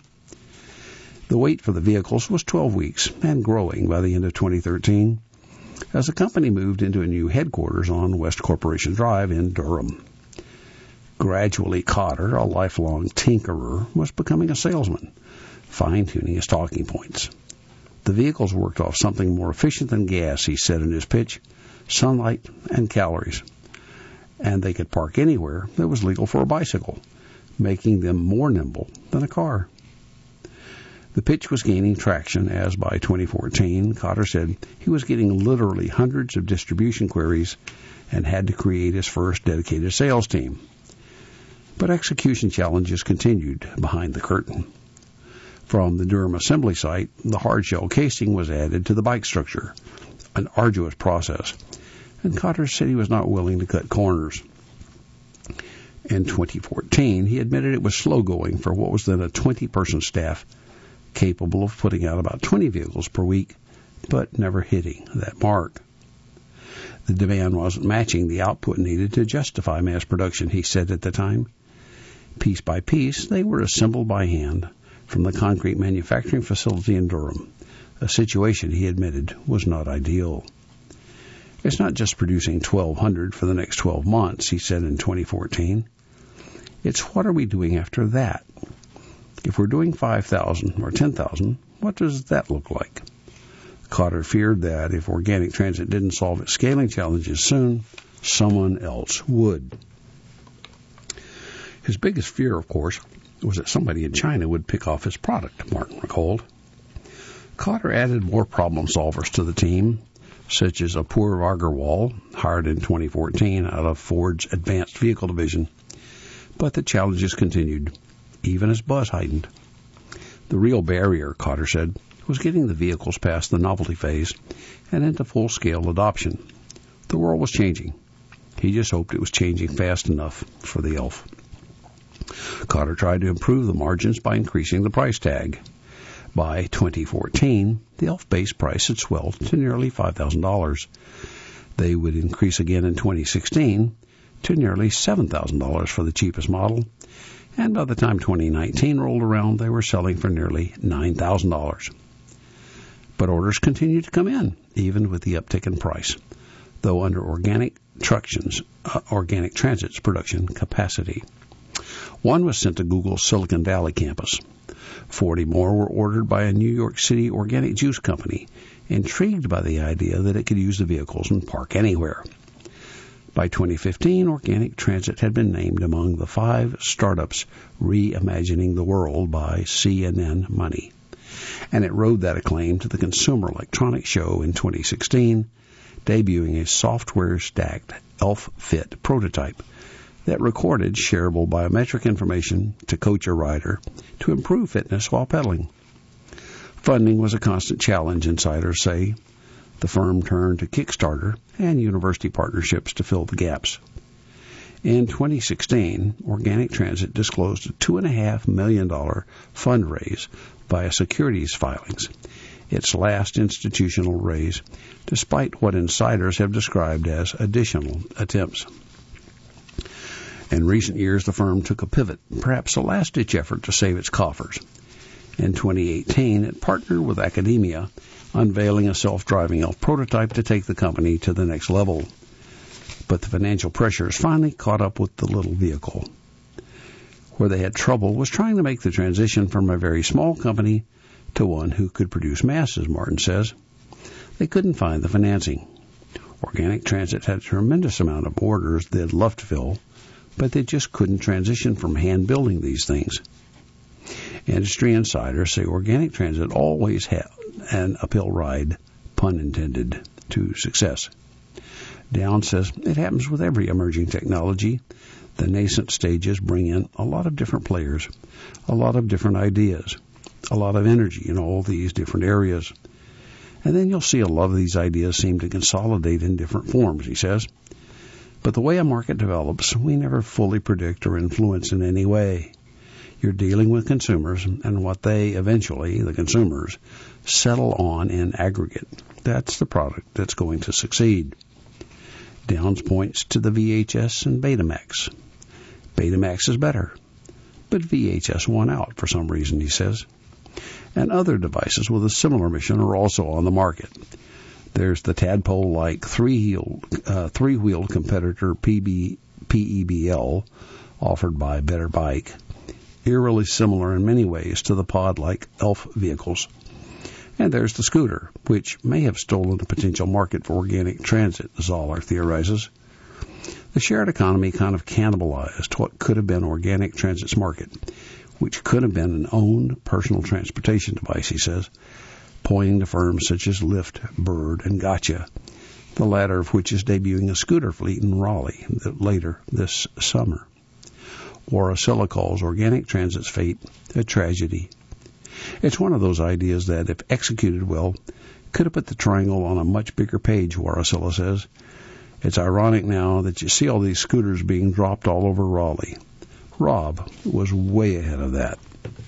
The wait for the vehicles was twelve weeks and growing by the end of twenty thirteen as the company moved into a new headquarters on West Corporation Drive in Durham. Gradually, Cotter, a lifelong tinkerer, was becoming a salesman, fine-tuning his talking points. The vehicles worked off something more efficient than gas, he said in his pitch, sunlight and calories. And they could park anywhere that was legal for a bicycle, making them more nimble than a car. The pitch was gaining traction as by twenty fourteen, Cotter said he was getting literally hundreds of distribution queries and had to create his first dedicated sales team. But execution challenges continued behind the curtain. From the Durham assembly site, the hard shell casing was added to the bike structure, an arduous process, and Cotter said he was not willing to cut corners. In twenty fourteen, he admitted it was slow going for what was then a twenty-person staff capable of putting out about twenty vehicles per week, but never hitting that mark. The demand wasn't matching the output needed to justify mass production, he said at the time. Piece by piece, they were assembled by hand from the concrete manufacturing facility in Durham, a situation he admitted was not ideal. It's not just producing twelve hundred for the next twelve months, he said in twenty fourteen. It's what are we doing after that? If we're doing five thousand or ten thousand, what does that look like? Cotter feared that if Organic Transit didn't solve its scaling challenges soon, someone else would. His biggest fear, of course, was that somebody in China would pick off his product, Martin recalled. Cotter added more problem solvers to the team, such as Apoorv Agarwal, hired in twenty fourteen out of Ford's Advanced Vehicle Division. But the challenges continued, even as buzz heightened. The real barrier, Cotter said, was getting the vehicles past the novelty phase and into full-scale adoption. The world was changing. He just hoped it was changing fast enough for the Elf. Cotter tried to improve the margins by increasing the price tag. By twenty fourteen, the Elf base price had swelled to nearly five thousand dollars. They would increase again in twenty sixteen to nearly seven thousand dollars for the cheapest model, and by the time twenty nineteen rolled around, they were selling for nearly nine thousand dollars. But orders continued to come in, even with the uptick in price, though under Organic Traction's, uh, Organic Transit's production capacity. One was sent to Google's Silicon Valley campus. Forty more were ordered by a New York City organic juice company, intrigued by the idea that it could use the vehicles and park anywhere. By twenty fifteen, Organic Transit had been named among the five startups reimagining the world by C N N Money, and it rode that acclaim to the Consumer Electronics Show in twenty sixteen, debuting a software-stacked ElfFit prototype that recorded shareable biometric information to coach a rider to improve fitness while pedaling. Funding was a constant challenge, insiders say. The firm turned to Kickstarter and university partnerships to fill the gaps. In twenty sixteen, Organic Transit disclosed a two point five million dollars fundraise via securities filings, its last institutional raise, despite what insiders have described as additional attempts. In recent years, the firm took a pivot, perhaps a last-ditch effort to save its coffers. In twenty eighteen, it partnered with academia, unveiling a self-driving Elf prototype to take the company to the next level. But the financial pressures finally caught up with the little vehicle. Where they had trouble was trying to make the transition from a very small company to one who could produce masses, Martin says. They couldn't find the financing. Organic Transit had a tremendous amount of orders they'd love to fill, but they just couldn't transition from hand-building these things. Industry insiders say Organic Transit always had an uphill ride, pun intended, to success. Down says it happens with every emerging technology. The nascent stages bring in a lot of different players, a lot of different ideas, a lot of energy in all these different areas. And then you'll see a lot of these ideas seem to consolidate in different forms, he says. But the way a market develops, we never fully predict or influence in any way. You're dealing with consumers and what they eventually, the consumers, settle on in aggregate. That's the product that's going to succeed. Downs points to the V H S and Betamax. Betamax is better, but V H S won out for some reason, he says. And other devices with a similar mission are also on the market. There's the tadpole-like three-wheeled, uh, three-wheeled competitor P B, P E B L, offered by Better Bike, eerily similar in many ways to the pod-like Elf vehicles. And there's the scooter, which may have stolen a potential market for Organic Transit, Zoller theorizes. The shared economy kind of cannibalized what could have been Organic Transit's market, which could have been an owned personal transportation device, he says, pointing to firms such as Lyft, Bird, and Gotcha, the latter of which is debuting a scooter fleet in Raleigh later this summer. Warasilla calls Organic Transit's fate a tragedy. It's one of those ideas that, if executed well, could have put the triangle on a much bigger page, Warasilla says. It's ironic now that you see all these scooters being dropped all over Raleigh. Rob was way ahead of that.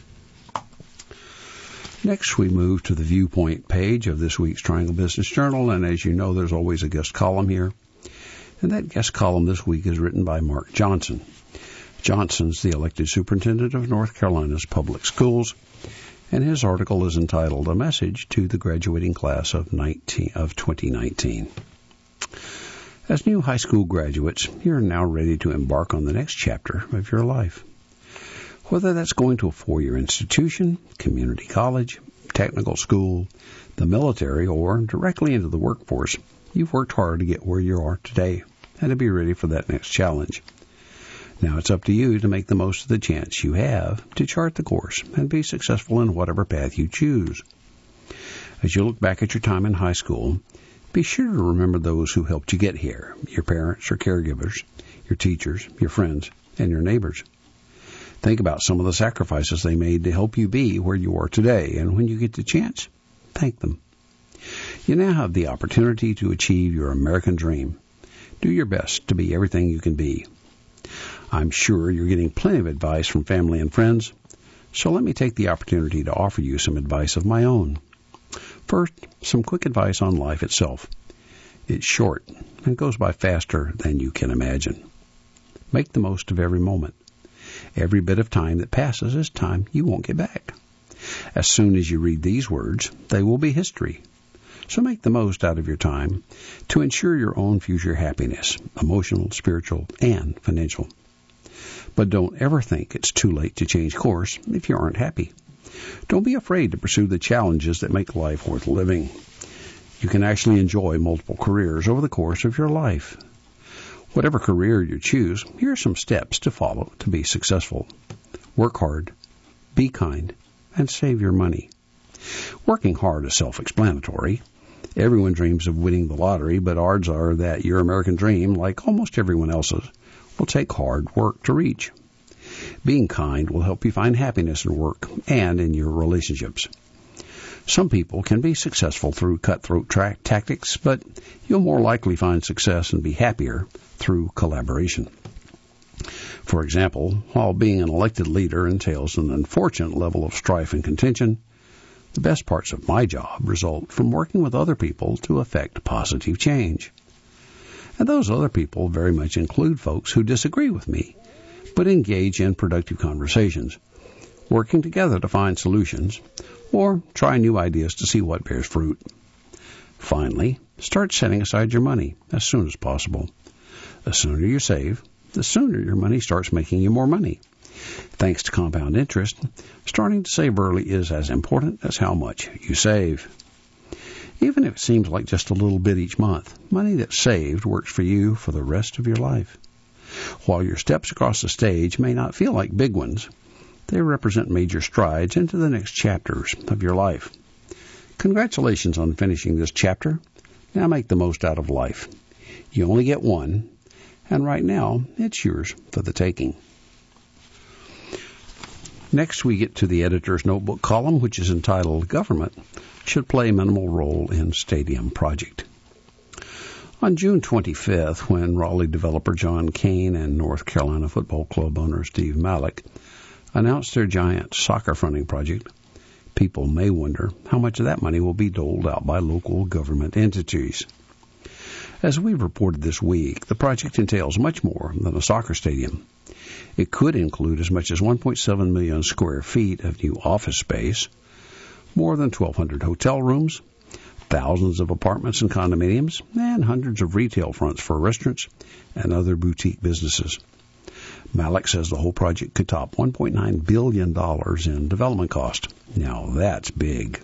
Next, we move to the Viewpoint page of this week's Triangle Business Journal, and as you know, there's always a guest column here. And that guest column this week is written by Mark Johnson. Johnson's the elected superintendent of North Carolina's public schools, and his article is entitled A Message to the Graduating Class of, nineteen, of twenty nineteen. As new high school graduates, you're now ready to embark on the next chapter of your life. Whether that's going to a four-year institution, community college, technical school, the military, or directly into the workforce, you've worked hard to get where you are today and to be ready for that next challenge. Now it's up to you to make the most of the chance you have to chart the course and be successful in whatever path you choose. As you look back at your time in high school, be sure to remember those who helped you get here, your parents or caregivers, your teachers, your friends, and your neighbors. Think about some of the sacrifices they made to help you be where you are today, and when you get the chance, thank them. You now have the opportunity to achieve your American dream. Do your best to be everything you can be. I'm sure you're getting plenty of advice from family and friends, so let me take the opportunity to offer you some advice of my own. First, some quick advice on life itself. It's short and goes by faster than you can imagine. Make the most of every moment. Every bit of time that passes is time you won't get back. As soon as you read these words, they will be history. So make the most out of your time to ensure your own future happiness, emotional, spiritual, and financial. But don't ever think it's too late to change course if you aren't happy. Don't be afraid to pursue the challenges that make life worth living. You can actually enjoy multiple careers over the course of your life. Whatever career you choose, here are some steps to follow to be successful. Work hard, be kind, and save your money. Working hard is self-explanatory. Everyone dreams of winning the lottery, but odds are that your American dream, like almost everyone else's, will take hard work to reach. Being kind will help you find happiness in work and in your relationships. Some people can be successful through cutthroat tra- tactics, but you'll more likely find success and be happier through collaboration. For example, while being an elected leader entails an unfortunate level of strife and contention, the best parts of my job result from working with other people to effect positive change. And those other people very much include folks who disagree with me, but engage in productive conversations, working together to find solutions, or try new ideas to see what bears fruit. Finally, start setting aside your money as soon as possible. The sooner you save, the sooner your money starts making you more money. Thanks to compound interest, starting to save early is as important as how much you save. Even if it seems like just a little bit each month, money that's saved works for you for the rest of your life. While your steps across the stage may not feel like big ones, they represent major strides into the next chapters of your life. Congratulations on finishing this chapter. Now make the most out of life. You only get one, and right now it's yours for the taking. Next, we get to the editor's notebook column, which is entitled Government Should Play Minimal Role in Stadium Project. On June twenty-fifth, when Raleigh developer John Kane and North Carolina Football Club owner Steve Malek announced their giant soccer fronting project, people may wonder how much of that money will be doled out by local government entities. As we've reported this week, the project entails much more than a soccer stadium. It could include as much as one point seven million square feet of new office space, more than twelve hundred hotel rooms, thousands of apartments and condominiums, and hundreds of retail fronts for restaurants and other boutique businesses. Malek says the whole project could top one point nine billion dollars in development cost. Now that's big.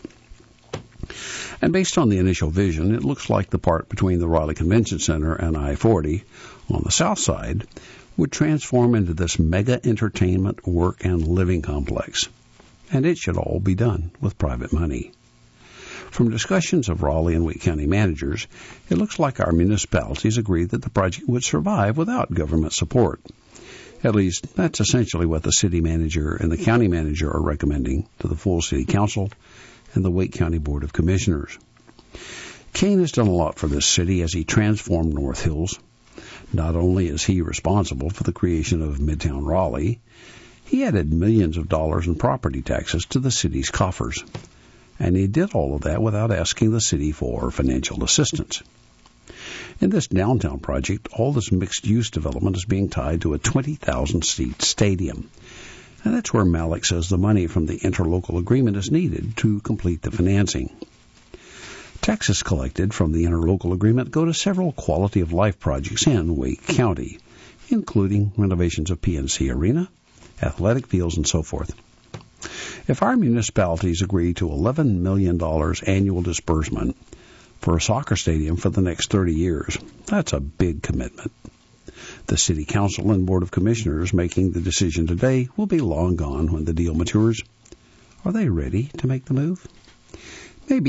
And based on the initial vision, it looks like the part between the Raleigh Convention Center and I forty on the south side would transform into this mega entertainment, work, and living complex. And it should all be done with private money. From discussions of Raleigh and Wake County managers, it looks like our municipalities agreed that the project would survive without government support. At least, that's essentially what the city manager and the county manager are recommending to the full city council and the Wake County Board of Commissioners. Kane has done a lot for this city as he transformed North Hills. Not only is he responsible for the creation of Midtown Raleigh, he added millions of dollars in property taxes to the city's coffers. And he did all of that without asking the city for financial assistance. In this downtown project, all this mixed-use development is being tied to a twenty thousand seat stadium. And that's where Malek says the money from the interlocal agreement is needed to complete the financing. Taxes collected from the interlocal agreement go to several quality-of-life projects in Wake County, including renovations of P N C Arena, athletic fields, and so forth. If our municipalities agree to eleven million dollars annual disbursement for a soccer stadium for the next thirty years, that's a big commitment. The City Council and Board of Commissioners making the decision today will be long gone when the deal matures. Are they ready to make the move? Maybe,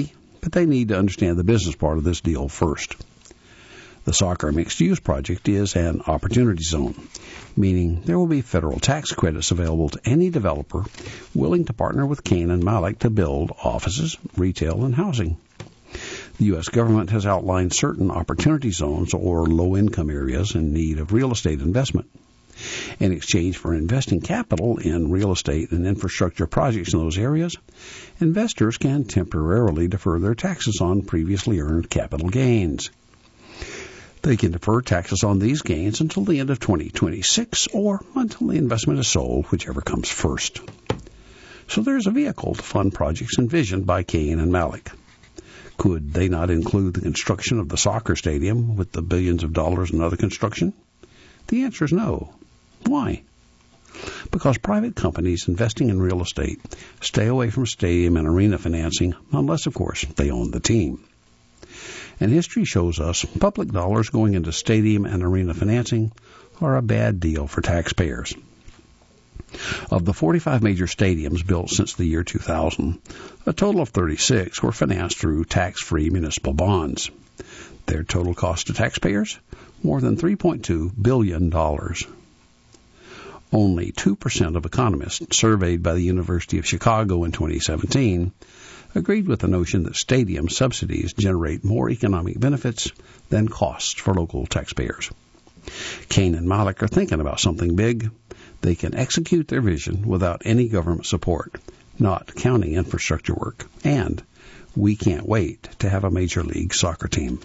but they need to understand the business part of this deal first. The Soccer Mixed-Use Project is an opportunity zone, meaning there will be federal tax credits available to any developer willing to partner with Cain and Malik to build offices, retail, and housing. The U S government has outlined certain opportunity zones or low-income areas in need of real estate investment. In exchange for investing capital in real estate and infrastructure projects in those areas, investors can temporarily defer their taxes on previously earned capital gains. They can defer taxes on these gains until the end of twenty twenty-six or until the investment is sold, whichever comes first. So there's a vehicle to fund projects envisioned by Cain and Malik. Could they not include the construction of the soccer stadium with the billions of dollars in other construction? The answer is no. Why? Because private companies investing in real estate stay away from stadium and arena financing unless, of course, they own the team. And history shows us public dollars going into stadium and arena financing are a bad deal for taxpayers. Of the forty-five major stadiums built since the year two thousand, a total of thirty-six were financed through tax-free municipal bonds. Their total cost to taxpayers? More than three point two billion dollars. Only two percent of economists surveyed by the University of Chicago in twenty seventeen agreed with the notion that stadium subsidies generate more economic benefits than costs for local taxpayers. Cain and Malik are thinking about something big. They can execute their vision without any government support, not counting infrastructure work. And we can't wait to have a Major League Soccer team.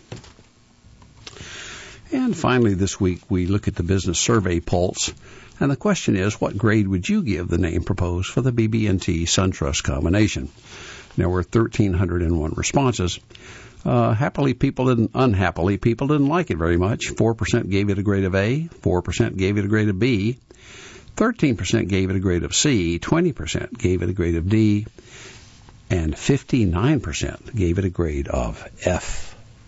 And finally this week we look at the Business Survey Pulse. And the question is, what grade would you give the name proposed for the B B and T SunTrust combination? There were one thousand three hundred one responses. Uh, happily, people didn't, unhappily, people didn't like it very much. four percent gave it a grade of A, four percent gave it a grade of B, thirteen percent gave it a grade of C, twenty percent gave it a grade of D, and fifty-nine percent gave it a grade of F.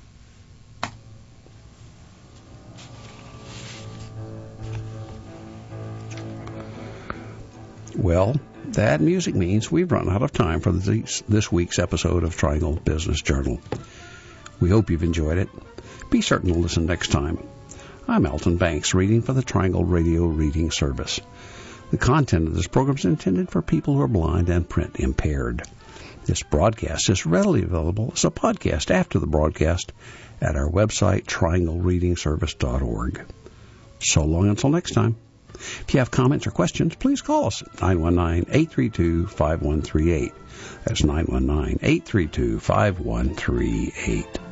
Well, that music means we've run out of time for this, this week's episode of Triangle Business Journal. We hope you've enjoyed it. Be certain to listen next time. I'm Alton Banks, reading for the Triangle Radio Reading Service. The content of this program is intended for people who are blind and print impaired. This broadcast is readily available as a podcast after the broadcast at our website, triangle reading service dot org. So long until next time. If you have comments or questions, please call us at nine one nine, eight three two, five one three eight. That's nine one nine, eight three two, five one three eight.